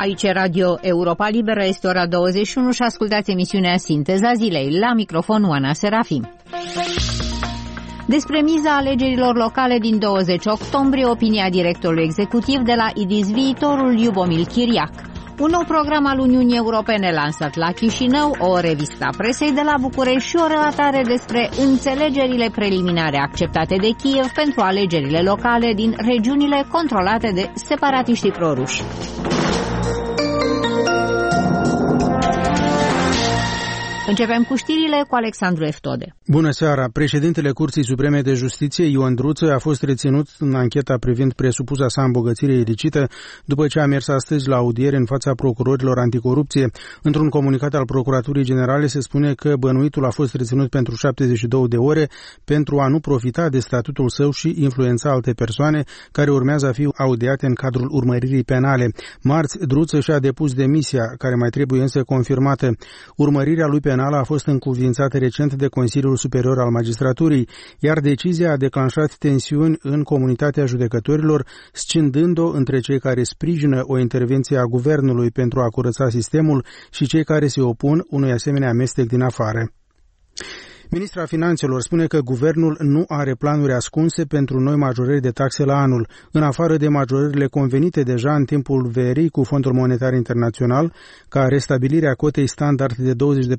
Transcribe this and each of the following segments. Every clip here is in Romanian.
Aici Radio Europa Liberă, este ora 21 și ascultați emisiunea Sinteza Zilei. La microfon Oana Serafim. Despre miza alegerilor locale din 20 octombrie, opinia directorului executiv de la IDIS Viitorul, Iubomil Chiriac. Un nou program al Uniunii Europene lansat la Chișinău, o revistă a presei de la București și o relatare despre înțelegerile preliminare acceptate de Kiev pentru alegerile locale din regiunile controlate de separatiștii proruși. Începem cu știrile cu Alexandru Eftode. Bună seara! Președintele Curții Supreme de Justiție, Ion Druță, a fost reținut în ancheta privind presupusa sa îmbogățire ilicită după ce a mers astăzi la audiere în fața procurorilor anticorupție. Într-un comunicat al Procuraturii Generale se spune că bănuitul a fost reținut pentru 72 de ore pentru a nu profita de statutul său și influența alte persoane care urmează a fi audiate în cadrul urmăririi penale. Marți, Druță și-a depus demisia, care mai trebuie însă confirmată. Urmărirea lui penală a fost încuviințată recent de Consiliul Superior al Magistraturii, iar decizia a declanșat tensiuni în comunitatea judecătorilor, scindând-o între cei care sprijină o intervenție a guvernului pentru a curăța sistemul și cei care se opun unui asemenea amestec din afară. Ministra Finanțelor spune că guvernul nu are planuri ascunse pentru noi majorări de taxe la anul, în afară de majorările convenite deja în timpul verii cu Fondul Monetar Internațional, ca restabilirea cotei standard de 20%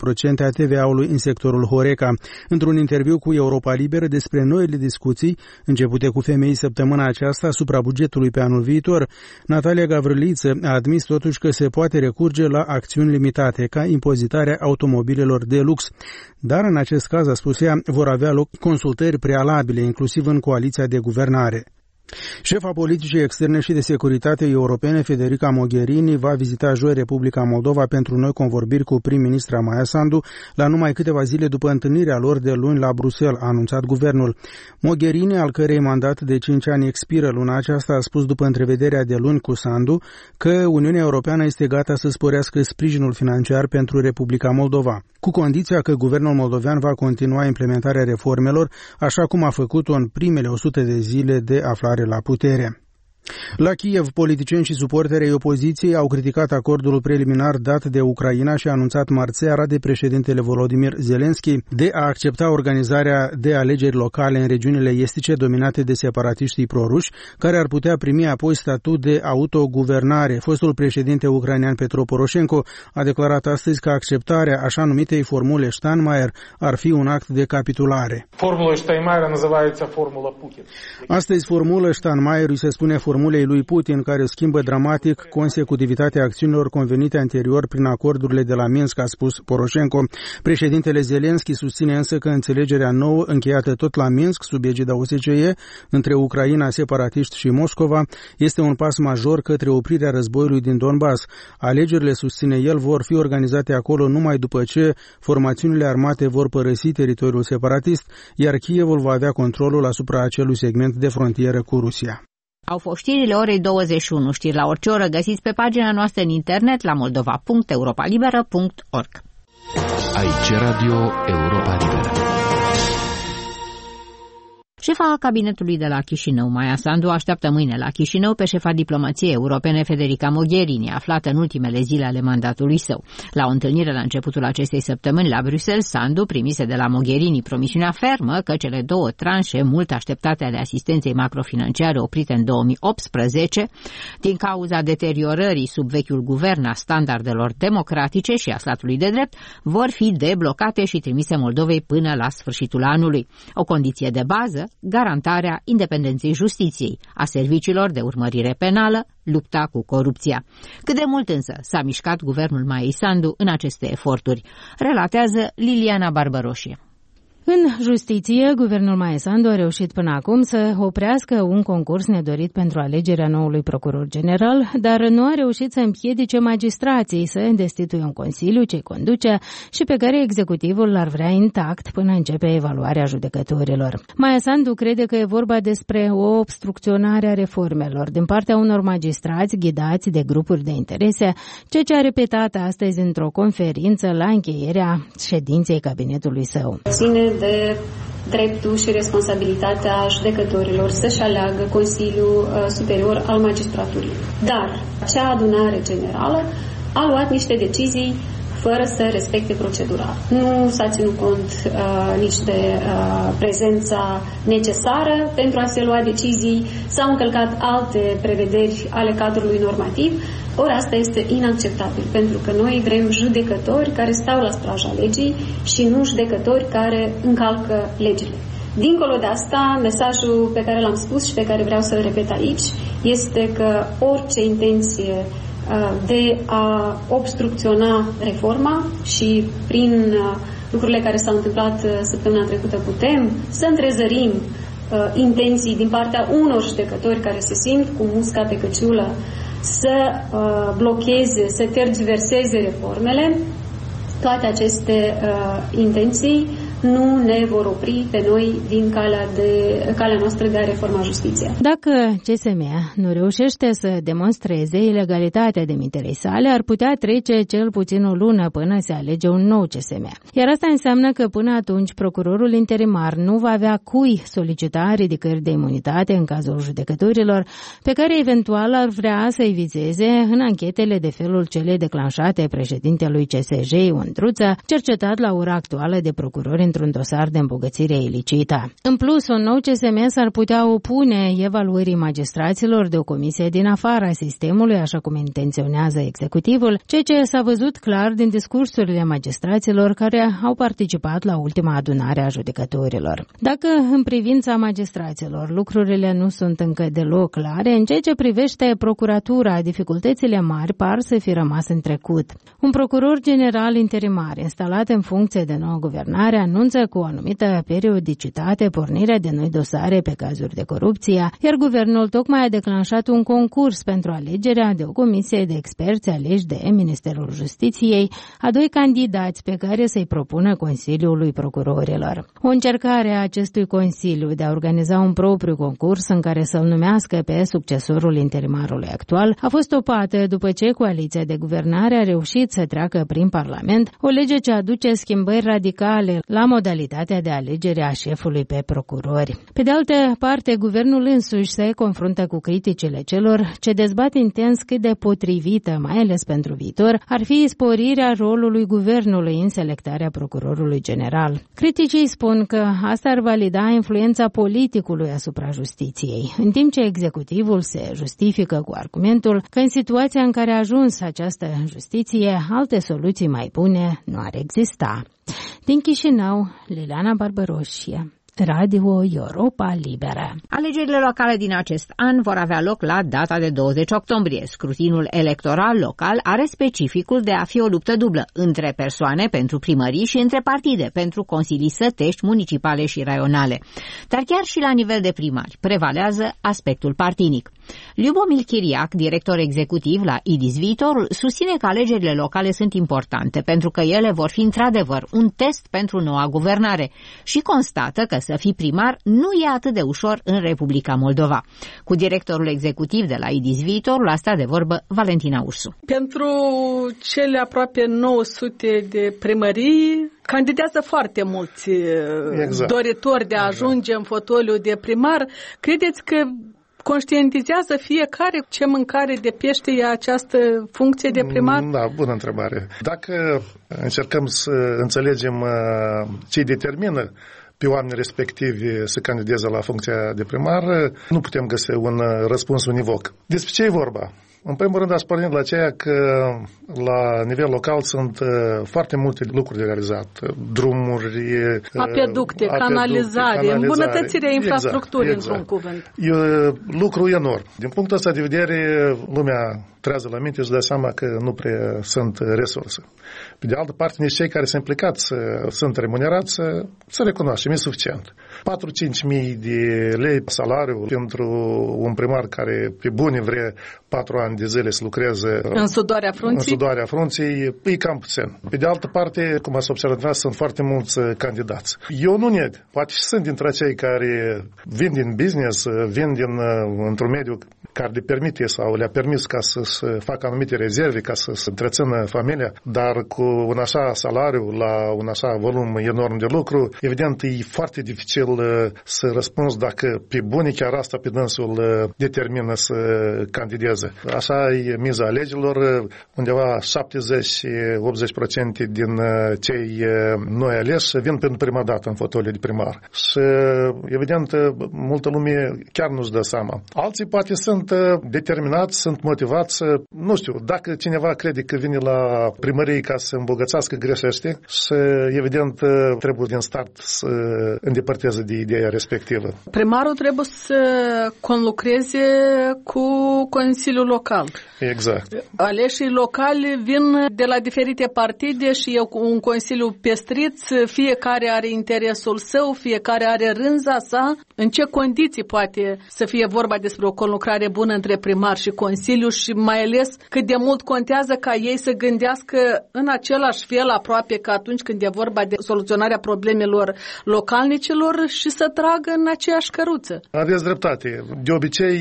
a TVA-ului în sectorul Horeca. Într-un interviu cu Europa Liberă despre noile discuții, începute cu FMI săptămâna aceasta asupra bugetului pe anul viitor, Natalia Gavriliță a admis totuși că se poate recurge la acțiuni limitate, ca impozitarea automobilelor de lux. Dar în acest caz, a spus ea, vor avea loc consultări prealabile, inclusiv în coaliția de guvernare. Șefa politicii externe și de securitate europene, Federica Mogherini, va vizita joi Republica Moldova pentru noi convorbiri cu prim-ministra Maia Sandu, la numai câteva zile după întâlnirea lor de luni la Bruxelles, a anunțat guvernul. Mogherini, al cărei mandat de 5 ani expiră luna aceasta, a spus după întrevederea de luni cu Sandu că Uniunea Europeană este gata să sporească sprijinul financiar pentru Republica Moldova, cu condiția că guvernul moldovean va continua implementarea reformelor, așa cum a făcut-o în primele 100 de zile de aflare la putere. La Kiev, politicieni și suporterii opoziției au criticat acordul preliminar dat de Ucraina și anunțat marți seara de președintele Volodymyr Zelensky de a accepta organizarea de alegeri locale în regiunile estice dominate de separatiștii proruși, care ar putea primi apoi statut de autoguvernare. Fostul președinte ucrainean Petro Poroșenko a declarat astăzi că acceptarea așa numitei formule Steinmeier ar fi un act de capitulare. Formula Steinmeier называется formula Putin. Astăzi formula Steinmeier îi se spune formulei lui Putin, care schimbă dramatic consecutivitatea acțiunilor convenite anterior prin acordurile de la Minsk, a spus Poroșenko. Președintele Zelensky susține însă că înțelegerea nouă, încheiată tot la Minsk, sub egida OSCE, între Ucraina, separatiști și Moscova, este un pas major către oprirea războiului din Donbass. Alegerile, susține el, vor fi organizate acolo numai după ce formațiunile armate vor părăsi teritoriul separatist, iar Kievul va avea controlul asupra acelui segment de frontieră cu Rusia. Au fost știrile orei 21. Știri la orice oră găsiți pe pagina noastră în internet la moldova.europalibera.org. Aici Radio Europa Liberă. Șefa cabinetului de la Chișinău, Maia Sandu, așteaptă mâine la Chișinău pe șefa diplomației europene, Federica Mogherini, aflată în ultimele zile ale mandatului său. La o întâlnire la începutul acestei săptămâni la Bruxelles, Sandu primise de la Mogherini promisiunea fermă că cele două tranșe mult așteptate ale asistenței macrofinanciare oprite în 2018, din cauza deteriorării sub vechiul guvern a standardelor democratice și a statului de drept, vor fi deblocate și trimise Moldovei până la sfârșitul anului. O condiție de bază, garantarea independenței justiției, a serviciilor de urmărire penală, lupta cu corupția. Cât de mult însă s-a mișcat guvernul Maiei Sandu în aceste eforturi, relatează Liliana Barbaroșie. În justiție, guvernul Maia Sandu a reușit până acum să oprească un concurs nedorit pentru alegerea noului procuror general, dar nu a reușit să împiedice magistrații să destituie un consiliu ce conduce și pe care executivul l-ar vrea intact până începe evaluarea judecătorilor. Maia Sandu crede că e vorba despre o obstrucționare a reformelor din partea unor magistrați ghidați de grupuri de interese, ceea ce a repetat astăzi într-o conferință la încheierea ședinței cabinetului său. de dreptul și responsabilitatea judecătorilor să-și aleagă Consiliul Superior al Magistraturii. Dar acea adunare generală a luat niște decizii fără să respecte procedura. Nu s-a ținut cont nici de prezența necesară pentru a se lua decizii, s-au încălcat alte prevederi ale cadrului normativ, ori asta este inacceptabil, pentru că noi vrem judecători care stau la straja legii și nu judecători care încalcă legile. Dincolo de asta, mesajul pe care l-am spus și pe care vreau să-l repet aici este că orice intenție de a obstrucționa reforma și prin lucrurile care s-au întâmplat săptămâna trecută putem să întrezărim intenții din partea unor judecători care se simt cu musca pe căciulă să blocheze, să tergiverseze reformele. Toate aceste intenții nu ne vor opri pe noi din calea noastră de a reforma justiția. Dacă CSM nu reușește să demonstreze ilegalitatea demiterei sale, ar putea trece cel puțin o lună până se alege un nou CSM. Iar asta înseamnă că până atunci procurorul interimar nu va avea cui solicita ridicări de imunitate în cazul judecătorilor pe care eventual ar vrea să-i vizeze în anchetele de felul cele declanșate președintelui CSJ Ion Druță, cercetat la ora actuală de procurori într-un dosar de îmbogățire ilicită. În plus, un nou CSM s-ar putea opune evaluării magistraților de o comisie din afara sistemului, așa cum intenționează executivul, ceea ce s-a văzut clar din discursurile magistraților care au participat la ultima adunare a judecătorilor. Dacă în privința magistraților lucrurile nu sunt încă deloc clare, în ceea ce privește procuratura, dificultățile mari par să fi rămas în trecut. Un procuror general interimar instalat în funcție de nouă guvernare anunță cu o anumită periodicitate pornirea de noi dosare pe cazuri de corupție, iar guvernul tocmai a declanșat un concurs pentru alegerea de o comisie de experți aleși de Ministerul Justiției a 2 candidați pe care să-i propună Consiliului Procurorilor. O încercare a acestui Consiliu de a organiza un propriu concurs în care să-l numească pe succesorul interimarului actual a fost opată după ce coaliția de guvernare a reușit să treacă prin Parlament o lege ce aduce schimbări radicale la modalitatea de alegere a șefului pe procurori. Pe de altă parte, guvernul însuși se confruntă cu criticile celor ce dezbat intens cât de potrivită, mai ales pentru viitor, ar fi sporirea rolului guvernului în selectarea procurorului general. Criticii spun că asta ar valida influența politicului asupra justiției, în timp ce executivul se justifică cu argumentul că în situația în care a ajuns această justiție, alte soluții mai bune nu ar exista. Din Chișinău, Liliana Barbaroșie, Radio Europa Liberă. Alegerile locale din acest an vor avea loc la data de 20 octombrie. Scrutinul electoral local are specificul de a fi o luptă dublă între persoane pentru primării și între partide pentru consilii sătești, municipale și raionale. Dar chiar și la nivel de primari prevalează aspectul partinic. Liubomir Chiriac, director executiv la IDIS Viitorul, susține că alegerile locale sunt importante pentru că ele vor fi într-adevăr un test pentru noua guvernare și constată că să fii primar nu e atât de ușor în Republica Moldova. Cu directorul executiv de la IDIS Viitorul a stat de vorbă Valentina Ursu. Pentru cele aproape 900 de primării candidează foarte mulți doritori de a ajunge în fotoliu de primar. Credeți că conștientizează fiecare ce mâncare de pește e această funcție de primar? Da, bună întrebare. Dacă încercăm să înțelegem ce determină pe oamenii respectivi să candideze la funcția de primar, nu putem găsi un răspuns univoc. Despre ce e vorba? În primul rând, aș porni la aceea că la nivel local sunt foarte multe lucruri de realizat. Drumuri, apeducte, canalizare, îmbunătățirea infrastructurii, într-un cuvânt. E lucru enorm. Din punctul ăsta de vedere, lumea trează la minte și dă seama că nu prea sunt resurse. Pe de altă parte, nici cei care sunt implicați sunt remunerați, să recunoaștem, e suficient. 4-5 de lei salariu pentru un primar care pe bune vrea 4 ani de zile să lucreze în sudoarea frunții, e cam puțin. Pe de altă parte, cum ați observat, sunt foarte mulți candidați. Eu nu neg, poate și sunt dintre cei care vin din business, vin într-un mediu care le permite sau le-a permis ca să facă anumite rezerve, ca să întrețină familia, dar cu un așa salariu, la un așa volum enorm de lucru, evident e foarte dificil să răspunzi dacă pe bune chiar asta pe dânsul determină să candideze. Așa e miza alegerilor, undeva 70-80% din cei noi aleși vin pentru prima dată în fotoliu de primar. Și evident multă lume chiar nu-și dă seama. Alții poate sunt determinați, sunt motivați, nu știu, dacă cineva crede că vine la primărie ca să îmbogățească, greșește și evident trebuie din start să îndepărteze de ideea respectivă. Primarul trebuie să conlucreze cu Consiliul Local. Exact. Aleșii locali vin de la diferite partide și e un consiliu pestrit, fiecare are interesul său, fiecare are rânza sa. În ce condiții poate să fie vorba despre o conlucrare bună între primar și consiliu și mai ales cât de mult contează ca ei să gândească în același fel aproape ca atunci când e vorba de soluționarea problemelor localnicilor și să tragă în aceeași căruță. Aveți dreptate. De obicei,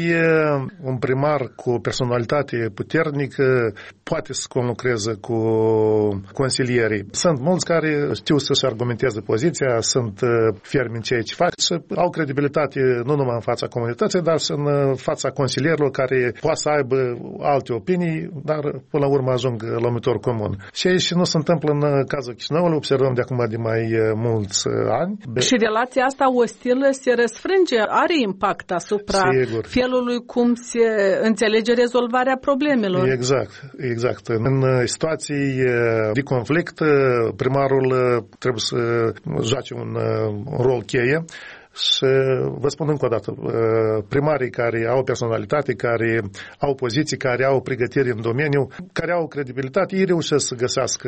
un primar cu o personalitate puternică poate să conlucreze cu consilierii. Sunt mulți care știu să-și argumenteze poziția, sunt fermi în ceea ce fac și au credibilitate nu numai în fața comunității, dar și în fața consilierilor care poate să aibă alte opinii, dar până la urmă ajung la numitor comun. Și aici nu se întâmplă în cazul Chișinăului, observăm de acum de mai mulți ani. Și relația asta ostilă se răsfrânge, are impact asupra felului cum se înțelege rezolvarea problemelor. Exact. În situații de conflict, primarul trebuie să joace un rol cheie. Și vă spun încă o dată, primarii care au personalitate, care au poziții, care au pregătiri în domeniu, care au credibilitate, ei reușesc să găsească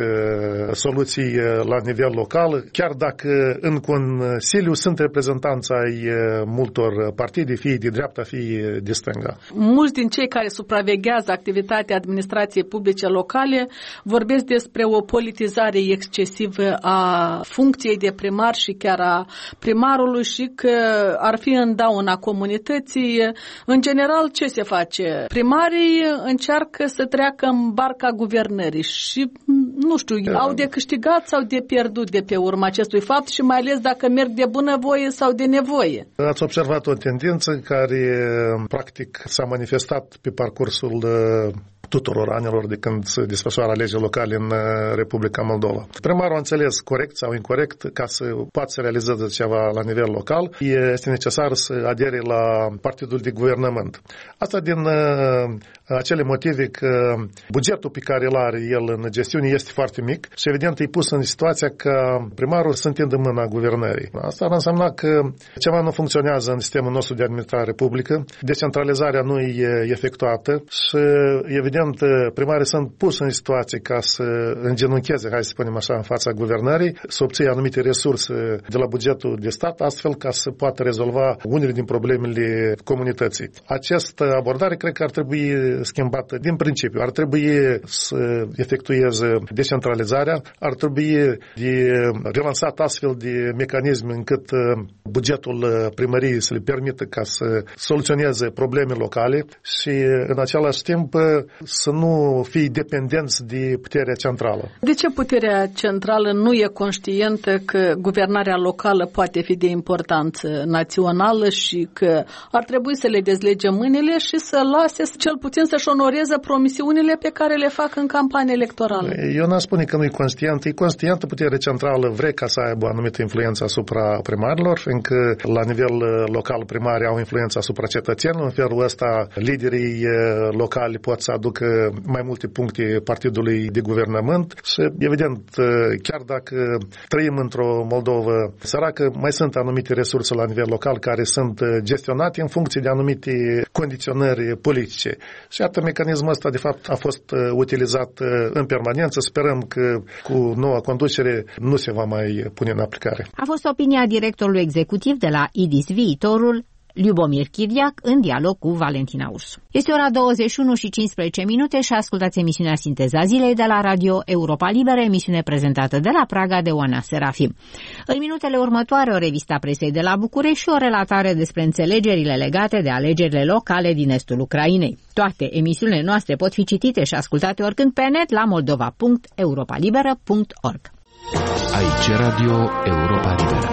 soluții la nivel local, chiar dacă în Consiliu sunt reprezentanți ai multor partide, fie de dreapta, fie de stânga. Mulți din cei care supraveghează activitatea administrației publice locale vorbesc despre o politizare excesivă a funcției de primar și chiar a primarului și că ar fi în dauna comunității. În general, ce se face? Primarii încearcă să treacă în barca guvernării și, nu știu, au de câștigat sau de pierdut de pe urma acestui fapt și mai ales dacă merg de bunăvoie sau de nevoie. Ați observat o tendință care, practic, s-a manifestat pe parcursul tuturor anilor de când se desfășoară alegeri locale în Republica Moldova. Primarul a înțeles corect sau incorect, ca să poată să realizeze ceva la nivel local, este necesar să adere la partidul de guvernământ. Asta din acele motive că bugetul pe care îl are el în gestiune este foarte mic și evident e pus în situația ca primarul să întindă mâna guvernării. Asta ar însemna că ceva nu funcționează în sistemul nostru de administrare publică, decentralizarea nu e efectuată și evident primarii sunt puși în situație ca să îngenuncheze, hai să spunem așa, în fața guvernării, să obțină anumite resurse de la bugetul de stat, astfel ca să poată rezolva unele din problemele comunității. Această abordare cred că ar trebui schimbată din principiu. Ar trebui să efectueze decentralizarea, ar trebui de relansat astfel de mecanisme încât bugetul primăriei să le permită ca să soluționeze probleme locale și în același timp să nu fie dependenți de puterea centrală. De ce puterea centrală nu e conștientă că guvernarea locală poate fi de importanță națională și că ar trebui să le dezlege mâinile și să lase cel puțin să-și onoreze promisiunile pe care le fac în campanie electorală? Eu n-aș spune că nu e conștientă. E conștientă, puterea centrală vrea ca să aibă o anumită influență asupra primarilor, fiindcă la nivel local primarii au influență asupra cetățenilor. În felul ăsta liderii locali pot să aducă aducă mai multe puncte partidului de guvernământ și, evident, chiar dacă trăim într-o Moldovă săracă, mai sunt anumite resurse la nivel local care sunt gestionate în funcție de anumite condiționări politice. Și iată, mecanismul ăsta, de fapt, a fost utilizat în permanență. Sperăm că cu noua conducere nu se va mai pune în aplicare. A fost opinia directorului executiv de la IDIS Viitorul, Liubomir Chiriac, în dialog cu Valentina Ursu. Este ora 21:15 și ascultați emisiunea Sinteza Zilei de la Radio Europa Liberă, emisiune prezentată de la Praga de Oana Serafim. În minutele următoare, o revistă a presei de la București și o relatare despre înțelegerile legate de alegerile locale din estul Ucrainei. Toate emisiunile noastre pot fi citite și ascultate oricând pe net la moldova.europalibera.org. Aici Radio Europa Liberă.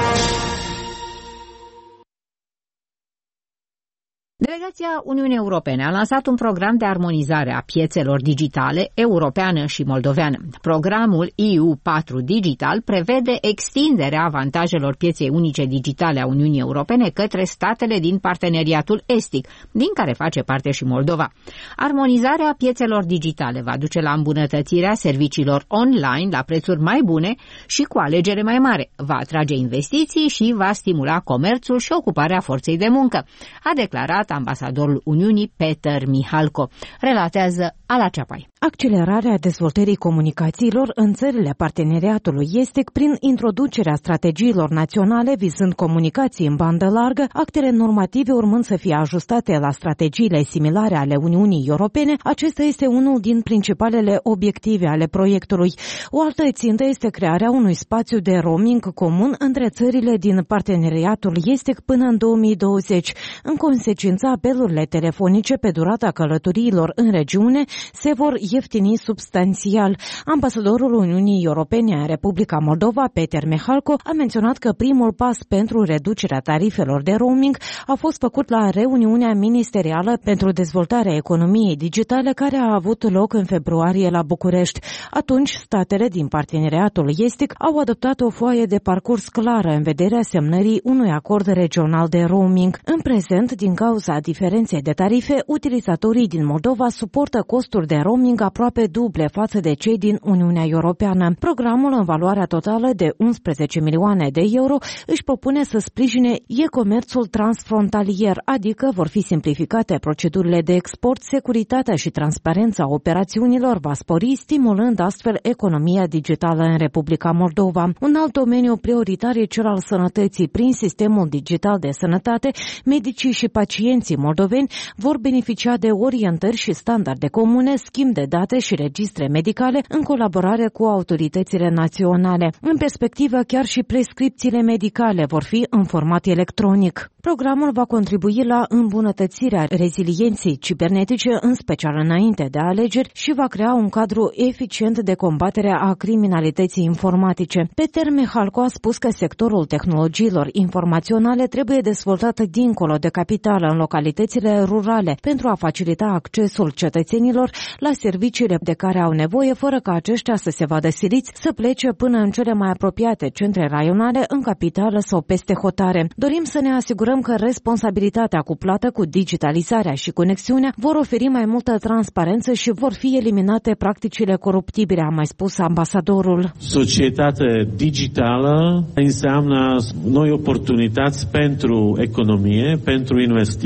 Delegația Uniunii Europene a lansat un program de armonizare a piețelor digitale europeană și moldoveană. Programul EU4 Digital prevede extinderea avantajelor pieței unice digitale a Uniunii Europene către statele din parteneriatul estic, din care face parte și Moldova. Armonizarea piețelor digitale va duce la îmbunătățirea serviciilor online la prețuri mai bune și cu alegere mai mare, va atrage investiții și va stimula comerțul și ocuparea forței de muncă, a declarat ambasadorul Uniunii Peter Mihalko. Relatează Ala Ceapai. Accelerarea dezvoltării comunicațiilor în țările parteneriatului estic prin introducerea strategiilor naționale vizând comunicații în bandă largă, actele normative urmând să fie ajustate la strategiile similare ale Uniunii Europene, acesta este unul din principalele obiective ale proiectului. O altă țintă este crearea unui spațiu de roaming comun între țările din parteneriatul estic până în 2020. În consecință, apelurile telefonice pe durata călătoriilor în regiune se vor ieftini substanțial. Ambasadorul Uniunii Europene în Republica Moldova, Peter Mihalko, a menționat că primul pas pentru reducerea tarifelor de roaming a fost făcut la reuniunea ministerială pentru dezvoltarea economiei digitale care a avut loc în februarie la București. Atunci, statele din parteneriatul estic au adoptat o foaie de parcurs clară în vederea semnării unui acord regional de roaming. În prezent, din cauza diferenței de tarife, utilizatorii din Moldova suportă costuri de roaming aproape duble față de cei din Uniunea Europeană. Programul, în valoarea totală de 11 milioane de euro, își propune să sprijine e-comerțul transfrontalier, adică vor fi simplificate procedurile de export, securitatea și transparența operațiunilor va spori, stimulând astfel economia digitală în Republica Moldova. Un alt domeniu prioritar e cel al sănătății. Prin sistemul digital de sănătate, medicii și pacienții moldoveni vor beneficia de orientări și standarde comune, schimb de date și registre medicale în colaborare cu autoritățile naționale. În perspectivă, chiar și prescripțiile medicale vor fi în format electronic. Programul va contribui la îmbunătățirea rezilienței cibernetice, în special înainte de alegeri, și va crea un cadru eficient de combatere a criminalității informatice. Peter Mihalko a spus că sectorul tehnologiilor informaționale trebuie dezvoltat dincolo de capitală, în localitățile rurale, pentru a facilita accesul cetățenilor la serviciile de care au nevoie, fără ca aceștia să se vadă siliți să plece până în cele mai apropiate centre raionale, în capitală sau peste hotare. Dorim să ne asigurăm că responsabilitatea cuplată cu digitalizarea și conexiunea vor oferi mai multă transparență și vor fi eliminate practicile coruptibile, a mai spus ambasadorul. Societatea digitală înseamnă noi oportunități pentru economie, pentru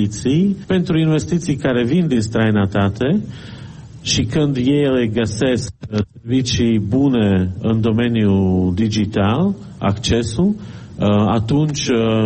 investiții care vin din străinătate, și când ele găsesc servicii bune în domeniul digital, accesul, atunci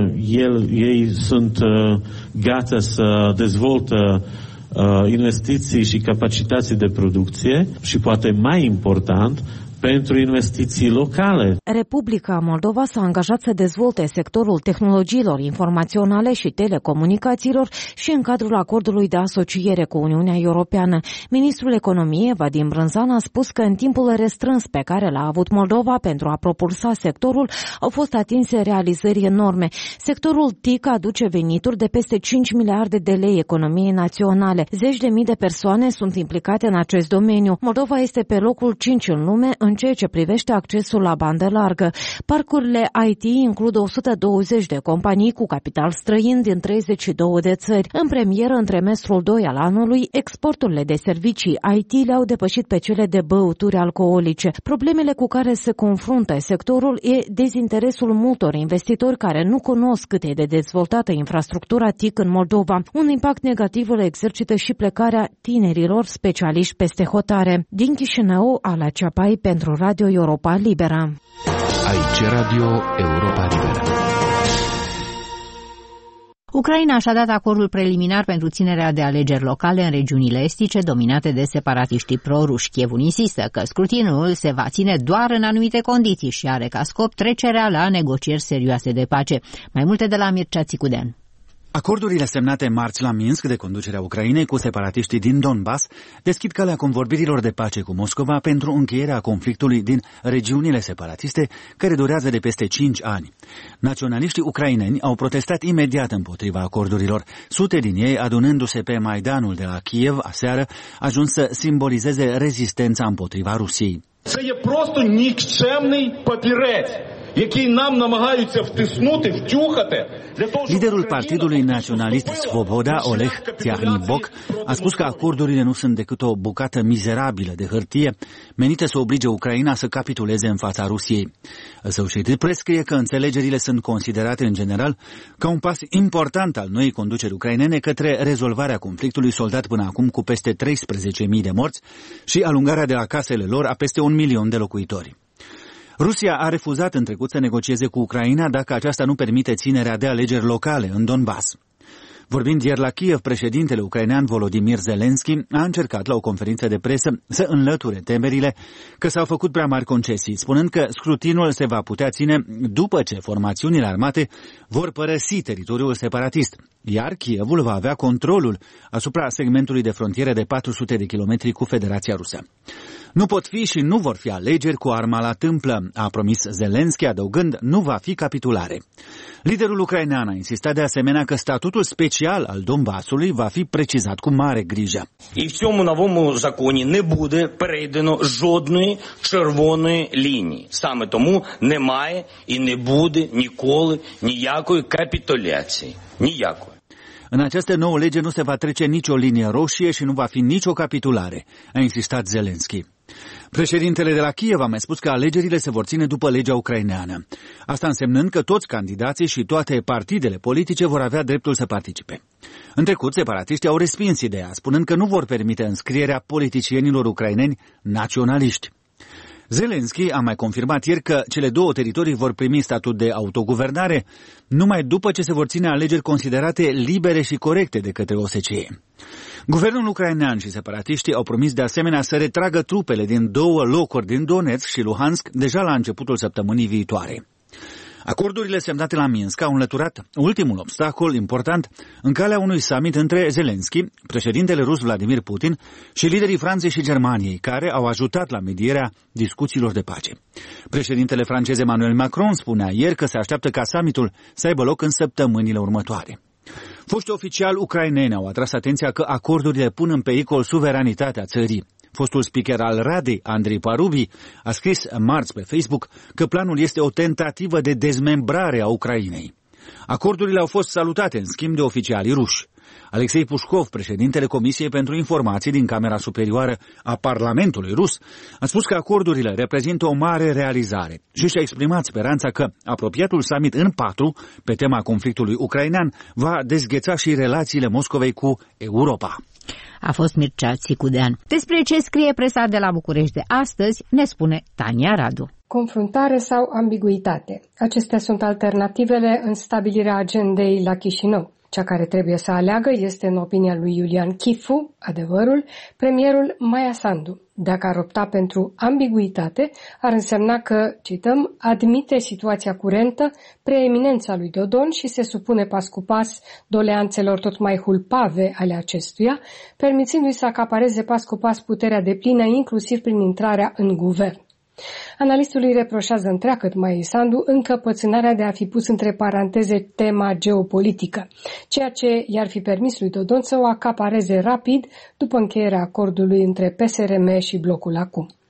ei sunt gata să dezvoltă investiții și capacități de producție și, poate mai important, pentru investiții locale. Republica Moldova s-a angajat să dezvolte sectorul tehnologiilor informaționale și telecomunicațiilor și în cadrul acordului de asociere cu Uniunea Europeană. Ministrul Economiei, Vadim Brânzan, a spus că în timpul restrâns pe care l-a avut Moldova pentru a propulsa sectorul, au fost atinse realizări enorme. Sectorul TIC aduce venituri de peste 5 miliarde de lei economiei naționale. Zeci de mii de persoane sunt implicate în acest domeniu. Moldova este pe locul 5 în lume în ceea ce privește accesul la bandă largă. Parcurile IT includ 120 de companii cu capital străin din 32 de țări. În premieră, în trimestrul 2 al anului, exporturile de servicii IT le-au depășit pe cele de băuturi alcoolice. Problemele cu care se confruntă sectorul e dezinteresul multor investitori care nu cunosc cât e de dezvoltată infrastructura TIC în Moldova. Un impact negativ îl exercită și plecarea tinerilor specialiști peste hotare. Din Chișinău, Ala Ceapai pentru Radio Europa Liberă. Aici Radio Europa Liberă. Ucraina și-a dat acordul preliminar pentru ținerea de alegeri locale în regiunile estice dominate de separatiștii pro-ruși. Kievul insistă că scrutinul se va ține doar în anumite condiții și are ca scop trecerea la negocieri serioase de pace. Mai multe de la Mircea Țicudean. Acordurile semnate marți la Minsk de conducerea Ucrainei cu separatiștii din Donbass deschid calea convorbirilor de pace cu Moscova pentru încheierea conflictului din regiunile separatiste, care durează de peste 5 ani. Naționaliștii ucraineni au protestat imediat împotriva acordurilor, sute din ei adunându-se pe Maidanul de la Kiev aseară, ajuns să simbolizeze rezistența împotriva Rusiei. Це є просто нікчемний папірець, який нам намагаються втиснути, втюхати. Liderul Partidului Naționalist Svoboda, Oleg Tsiarnibok, a spus că acordurile nu sunt decât o bucată mizerabilă de hârtie menită să oblige Ucraina să capituleze în fața Rusiei. Associated Press scrie că înțelegerile sunt considerate în general ca un pas important al noii conduceri ucrainene către rezolvarea conflictului soldat până acum cu peste 13.000 de morți și alungarea de la casele lor a peste 1 milion de locuitori. Rusia a refuzat în trecut să negocieze cu Ucraina dacă aceasta nu permite ținerea de alegeri locale în Donbass. Vorbind ieri la Kiev, președintele ucrainean Volodymyr Zelensky a încercat la o conferință de presă să înlăture temerile că s-au făcut prea mari concesii, spunând că scrutinul se va putea ține după ce formațiunile armate vor părăsi teritoriul separatist, iar Kievul va avea controlul asupra segmentului de frontieră de 400 de kilometri cu Federația Rusă. Nu pot fi și nu vor fi alegeri cu arma la tâmplă, a promis Zelensky, adăugând, nu va fi capitulare. Liderul ucrainean a insistat de asemenea că statutul special al Donbassului va fi precizat cu mare grijă. І в цьому новому законі не буде перейдено жодної червоної лінії. Саме тому немає і не буде ніколи ніякої капітуляції. Ніякої. În această nouă lege nu se va trece nicio linie roșie și nu va fi nicio capitulare, a insistat Zelensky. Președintele de la Kiev a mai spus că alegerile se vor ține după legea ucraineană. Asta însemnând că toți candidații și toate partidele politice vor avea dreptul să participe. În trecut, separatiștii au respins ideea, spunând că nu vor permite înscrierea politicienilor ucraineni naționaliști. Zelensky a mai confirmat ieri că cele două teritorii vor primi statut de autoguvernare numai după ce se vor ține alegeri considerate libere și corecte de către OSCE. Guvernul ucrainean și separatiștii au promis de asemenea să retragă trupele din 2 locuri din Donetsk și Luhansk deja la începutul săptămânii viitoare. Acordurile semnate la Minsk au înlăturat ultimul obstacol important în calea unui summit între Zelensky, președintele rus Vladimir Putin și liderii Franței și Germaniei, care au ajutat la medierea discuțiilor de pace. Președintele francez Emmanuel Macron spunea ieri că se așteaptă ca summitul să aibă loc în săptămânile următoare. Foști oficiali ucraineni au atras atenția că acordurile pun în pericol suveranitatea țării. Fostul speaker al Radei, Andrei Parubi, a scris marți pe Facebook că planul este o tentativă de dezmembrare a Ucrainei. Acordurile au fost salutate, în schimb, de oficialii ruși. Alexei Pușkov, președintele Comisiei pentru Informații din Camera Superioară a Parlamentului rus, a spus că acordurile reprezintă o mare realizare și și-a exprimat speranța că apropiatul summit în 4 pe tema conflictului ucrainean va dezgheța și relațiile Moscovei cu Europa. A fost Mircea Țicudean. Despre ce scrie presa de la București de astăzi ne spune Tania Radu. Confruntare sau ambiguitate. Acestea sunt alternativele în stabilirea agendei la Chișinău. Cea care trebuie să aleagă este, în opinia lui Iulian Chifu, adevărul, premierul Maia Sandu. Dacă ar opta pentru ambiguitate, ar însemna că, cităm, admite situația curentă, preeminența lui Dodon și se supune pas cu pas doleanțelor tot mai hulpave ale acestuia, permițându-i să acapareze pas cu pas puterea deplină, inclusiv prin intrarea în guvern. Analistul îi reproșează întreagăt Maiei Sandu încăpățânarea de a fi pus între paranteze tema geopolitică, ceea ce i-ar fi permis lui Dodon să o acapareze rapid după încheierea acordului între PSRM și blocul acum.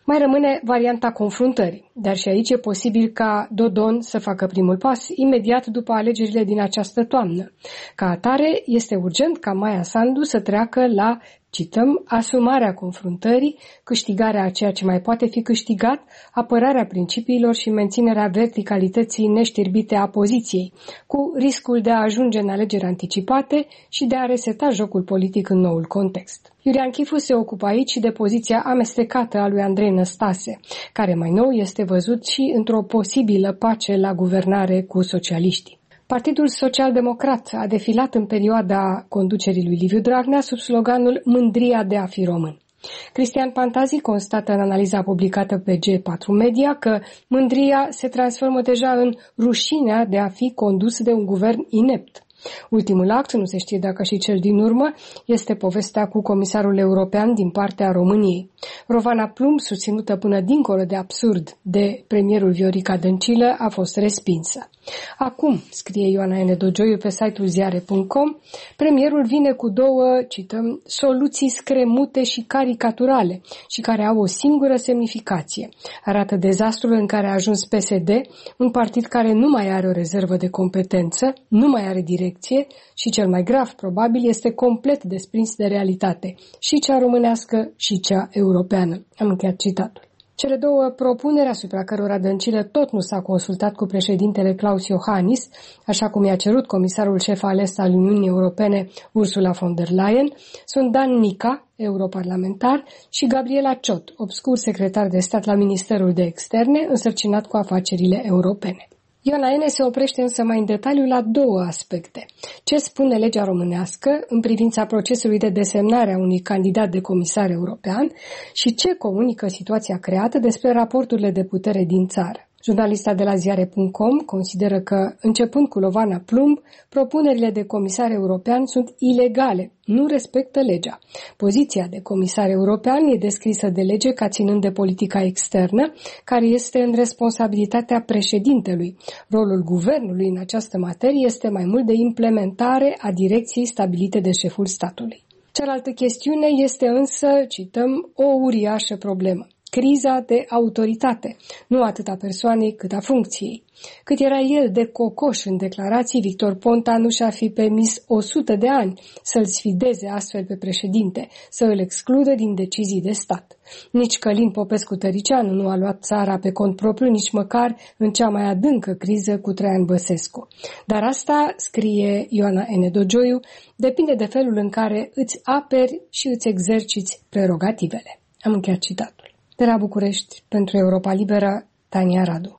Mai rămâne varianta confruntării, dar și aici e posibil ca Dodon să facă primul pas imediat după alegerile din această toamnă. Ca atare, este urgent ca Maia Sandu să treacă la, cităm, asumarea confruntării, câștigarea a ceea ce mai poate fi câștigat, apărarea principiilor și menținerea verticalității neștirbite a poziției, cu riscul de a ajunge în alegeri anticipate și de a reseta jocul politic în noul context. Iulian Chifu se ocupă aici de poziția amestecată a lui Andrei Năstase, care mai nou este văzut și într-o posibilă pace la guvernare cu socialiștii. Partidul Social-Democrat a defilat în perioada conducerii lui Liviu Dragnea sub sloganul Mândria de a fi român. Cristian Pantazi constată în analiza publicată pe G4 Media că mândria se transformă deja în rușinea de a fi condus de un guvern inept. Ultimul act, nu se știe dacă și cel din urmă, este povestea cu comisarul european din partea României. Rovana Plumb, susținută până dincolo de absurd de premierul Viorica Dăncilă, a fost respinsă. Acum, scrie Ioana N. Dogioiu pe site-ul ziare.com, premierul vine cu două, cităm, soluții scremute și caricaturale și care au o singură semnificație. Arată dezastrul în care a ajuns PSD, un partid care nu mai are o rezervă de competență, nu mai are direcție și, cel mai grav, probabil, este complet desprins de realitate, și cea românească și cea europeană. Am încheiat citatul. Cele două propuneri asupra cărora Dăncilă tot nu s-a consultat cu președintele Klaus Iohannis, așa cum i-a cerut comisarul șef ales al Uniunii Europene Ursula von der Leyen, sunt Dan Nica, europarlamentar, și Gabriela Ciot, obscur secretar de stat la Ministerul de Externe, însărcinat cu afacerile europene. Ioana N. se oprește însă mai în detaliu la două aspecte. Ce spune legea românească în privința procesului de desemnare a unui candidat de comisar european și ce comunică situația creată despre raporturile de putere din țară. Jurnalista de la ziare.com consideră că, începând cu Rovana Plumb, propunerile de comisar european sunt ilegale, nu respectă legea. Poziția de comisar european e descrisă de lege ca ținând de politica externă, care este în responsabilitatea președintelui. Rolul guvernului în această materie este mai mult de implementare a direcției stabilite de șeful statului. Cealaltă chestiune este însă, cităm, o uriașă problemă. Criza de autoritate, nu atât a persoanei cât a funcției. Cât era el de cocoș în declarații, Victor Ponta nu și-ar fi permis 100 de ani să-l sfideze astfel pe președinte, să îl excludă din decizii de stat. Nici Călin Popescu-Tăricianu nu a luat țara pe cont propriu, nici măcar în cea mai adâncă criză cu Traian Băsescu. Dar asta, scrie Ioana N. Dogioiu, depinde de felul în care îți aperi și îți exerciți prerogativele. Am încheiat citatul. De la București, pentru Europa Liberă, Tania Radu.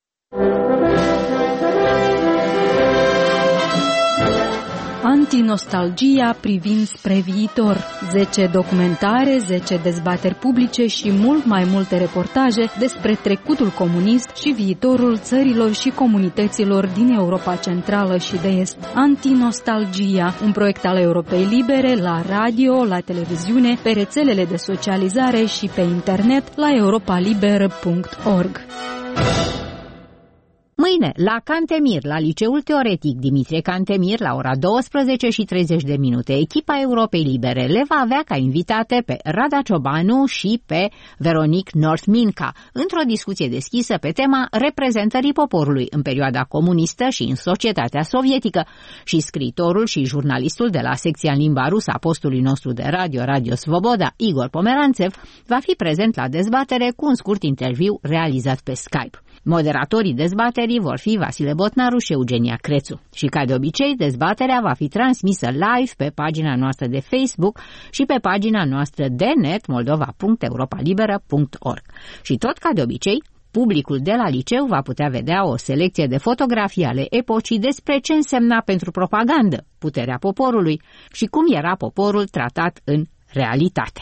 Antinostalgia privind spre viitor. 10 documentare, 10 dezbateri publice și mult mai multe reportaje despre trecutul comunist și viitorul țărilor și comunităților din Europa Centrală și de Est. Antinostalgia, un proiect al Europei Libere, la radio, la televiziune, pe rețelele de socializare și pe internet la europaliberă.org. Mâine, la Cantemir, la Liceul Teoretic Dimitrie Cantemir, la ora 12:30, echipa Europei Libere le va avea ca invitate pe Rada Ciobanu și pe Veronique North-Minca, într-o discuție deschisă pe tema reprezentării poporului în perioada comunistă și în societatea sovietică. Și scriitorul și jurnalistul de la secția în limba rusă a postului nostru de radio, Radio Svoboda, Igor Pomeranțev, va fi prezent la dezbatere cu un scurt interviu realizat pe Skype. Moderatorii dezbaterii vor fi Vasile Botnaru și Eugenia Crețu. Și ca de obicei, dezbaterea va fi transmisă live pe pagina noastră de Facebook și pe pagina noastră de net moldova.europalibera.org. Și tot ca de obicei, publicul de la liceu va putea vedea o selecție de fotografii ale epocii despre ce însemna pentru propagandă puterea poporului și cum era poporul tratat în realitate.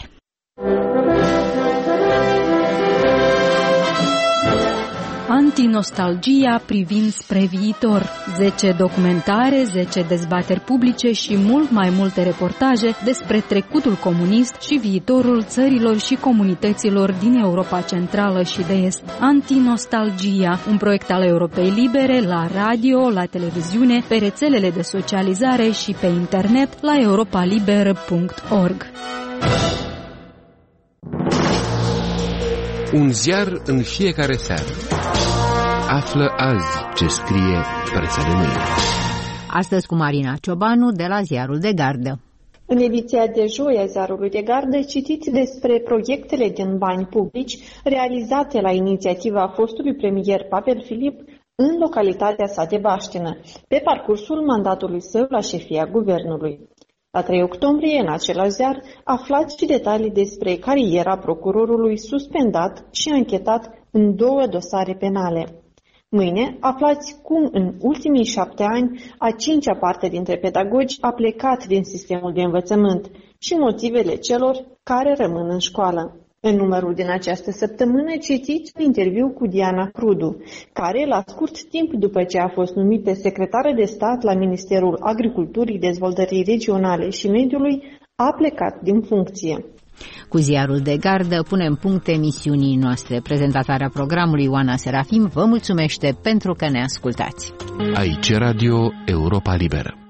Antinostalgia privind spre viitor. 10 documentare, 10 dezbateri publice și mult mai multe reportaje despre trecutul comunist și viitorul țărilor și comunităților din Europa Centrală și de Est. Antinostalgia, un proiect al Europei Libere, la radio, la televiziune, pe rețelele de socializare și pe internet la europaliberă.org. Un ziar în fiecare seară. Află azi ce scrie presa de mâine. Astăzi cu Marina Ciobanu de la Ziarul de Gardă. În ediția de joi a Ziarului de Gardă citiți despre proiectele din bani publici realizate la inițiativa fostului premier Pavel Filip în localitatea sa de Baștină, pe parcursul mandatului său la șefia guvernului. La 3 octombrie, în același ziar, aflați și detalii despre cariera procurorului suspendat și anchetat în 2 dosare penale. Mâine aflați cum în ultimii 7 ani a 5-a parte dintre pedagogi a plecat din sistemul de învățământ și motivele celor care rămân în școală. În numărul din această săptămână citiți un interviu cu Diana Prudu, care, la scurt timp după ce a fost numită secretară de stat la Ministerul Agriculturii, Dezvoltării Regionale și Mediului, a plecat din funcție. Cu Ziarul de Gardă punem punct emisiunii noastre. Prezentatoarea programului Ioana Serafim vă mulțumește pentru că ne ascultați. Aici Radio Europa Liberă.